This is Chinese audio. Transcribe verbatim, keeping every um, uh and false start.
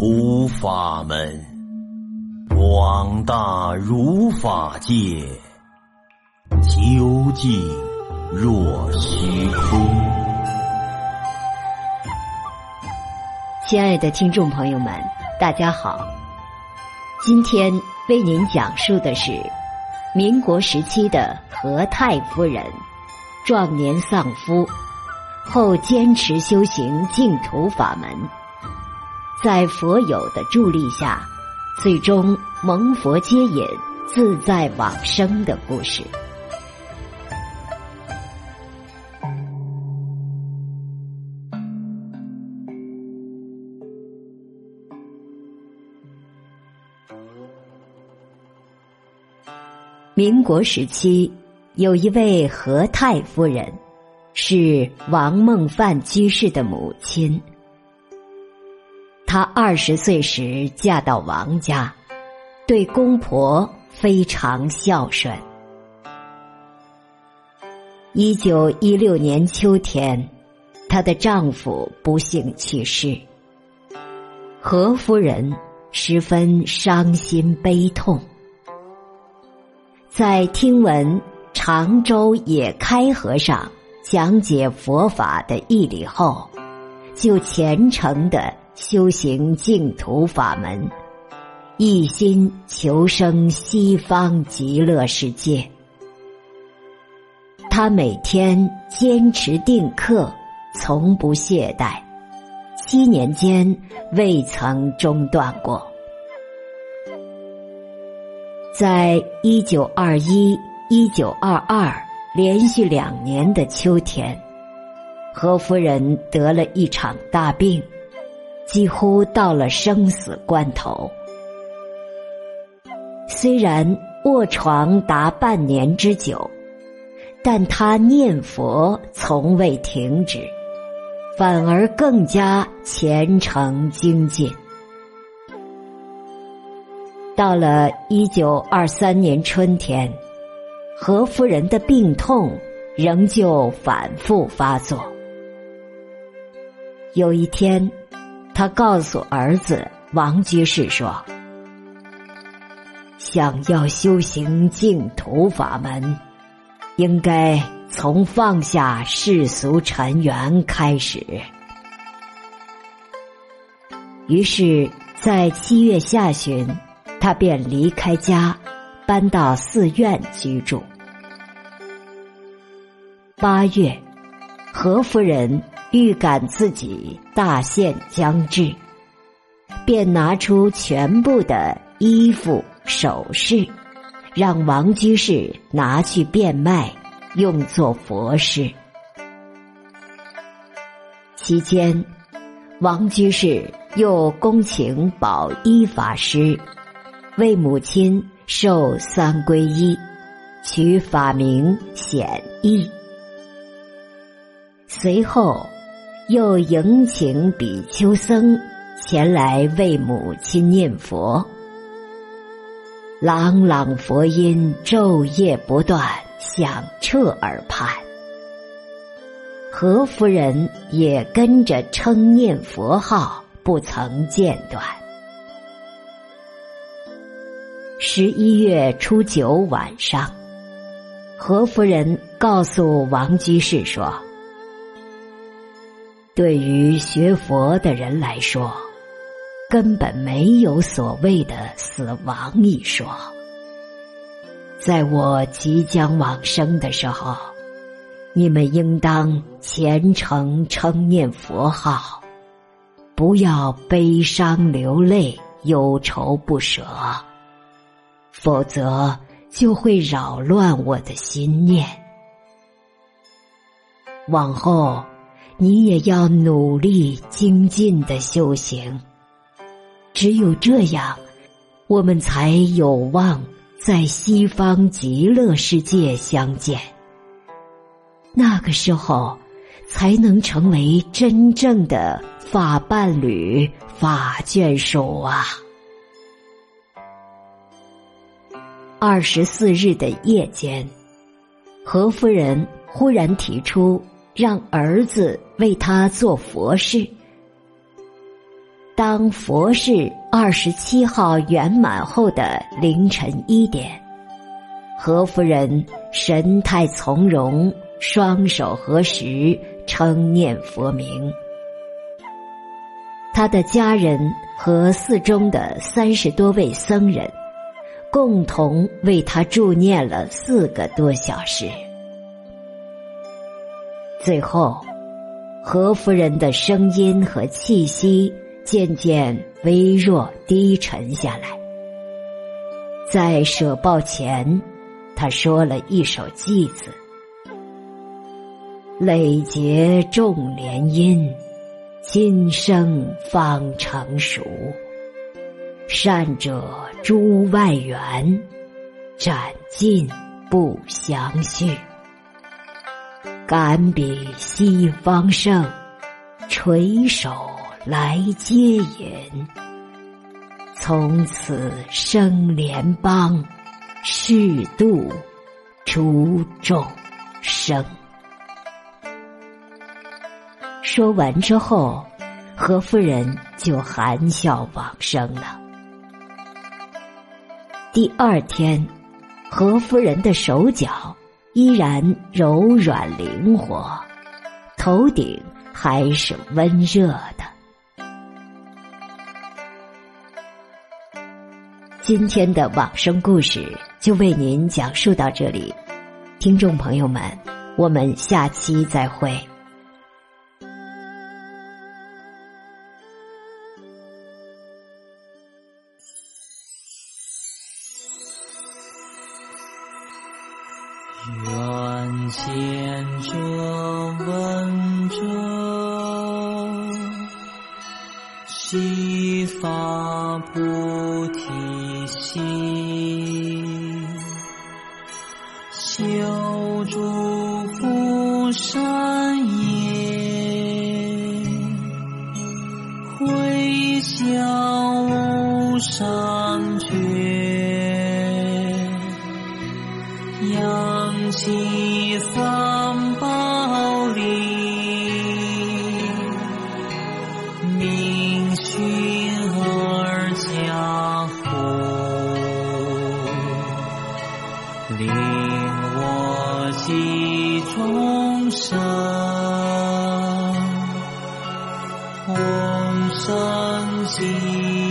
图法门，广大如法界，究竟若虚空。 亲爱的听众朋友们，大家好，今天为您讲述的是民国时期的何太夫人，壮年丧夫后坚持修行净土法门，在佛友的助力下，最终蒙佛接引，自在往生的故事。民国时期，有一位何太夫人，是王梦范居士的母亲。她二十岁时嫁到王家，对公婆非常孝顺。一九一六年秋天，她的丈夫不幸去世，何夫人十分伤心悲痛。在听闻常州野开和尚讲解佛法的义理后，就虔诚地修行净土法门，一心求生西方极乐世界。他每天坚持定课，从不懈怠，七年间未曾中断过。在一九二一、一九二二连续两年的秋天，何夫人得了一场大病，几乎到了生死关头。虽然卧床达半年之久，但她念佛从未停止，反而更加虔诚精进。到了一九二三年春天，何夫人的病痛仍旧反复发作。有一天，她告诉儿子王居士说，想要修行净土法门，应该从放下世俗尘缘开始。于是在七月下旬，他便离开家，搬到寺院居住。八月，何夫人预感自己大限将至，便拿出全部的衣服首饰，让王居士拿去变卖，用作佛事。期间，王居士又恭请宝一法师为母亲受三皈依，取法名显义。随后又迎请比丘僧前来为母亲念佛，朗朗佛音昼夜不断，响彻耳畔。何夫人也跟着称念佛号，不曾间断。十一月初九晚上，何夫人告诉王居士说，对于学佛的人来说，根本没有所谓的死亡一说。在我即将往生的时候，你们应当虔诚称念佛号，不要悲伤流泪，忧愁不舍，否则就会扰乱我的心念。往后你也要努力精进的修行，只有这样，我们才有望在西方极乐世界相见。那个时候才能成为真正的法伴侣、法眷属啊。二十四日的夜间，何夫人忽然提出让儿子为他做佛事。 当佛事二十七号圆满后的凌晨一点，何夫人神态从容，双手合十，称念佛名。他的家人和寺中的三十多位僧人共同为他助念了四个多小时。最后，何夫人的声音和气息渐渐微弱低沉下来。在舍报前，他说了一首偈子：累劫众莲因，今生方成熟。善者诸外缘，斩尽不相续。敢比西方圣，垂手来接引。从此生莲邦，誓度诸众生。说完之后，何夫人就含笑往生了。第二天，何夫人的手脚依然柔软灵活，头顶还是温热的。今天的往生故事就为您讲述到这里，听众朋友们，我们下期再会。 愿见者闻者，悉发菩提心，修诸福善业，回向无上觉，扬起三宝力，明训而家父，令我集众生，同生极